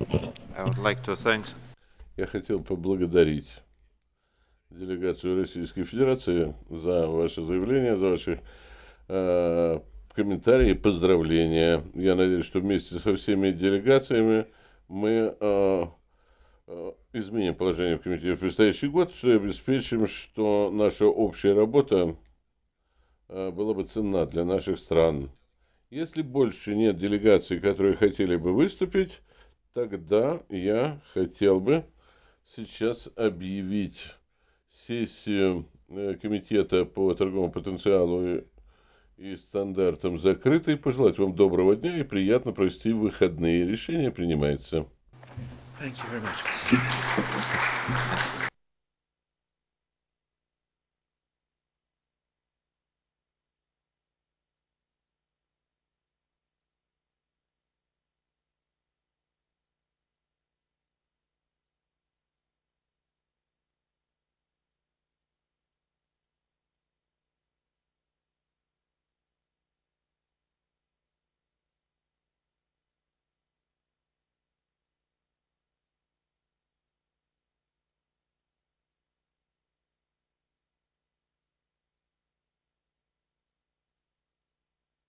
I would like to thank. Я хотел поблагодарить делегацию Российской Федерации за ваше заявление, за ваши э, комментарии и поздравления. Я надеюсь, что вместе со всеми делегациями мы изменим положение в комитете в предстоящий год, что и обеспечим, что наша общая работа была бы ценна для наших стран. Если больше нет делегаций, которые хотели бы выступить, тогда я хотел бы сейчас объявить сессию Комитета по торговому потенциалу и стандартам закрытой. Пожелать вам доброго дня и приятно провести выходные. Решение принимается. Thank you very much.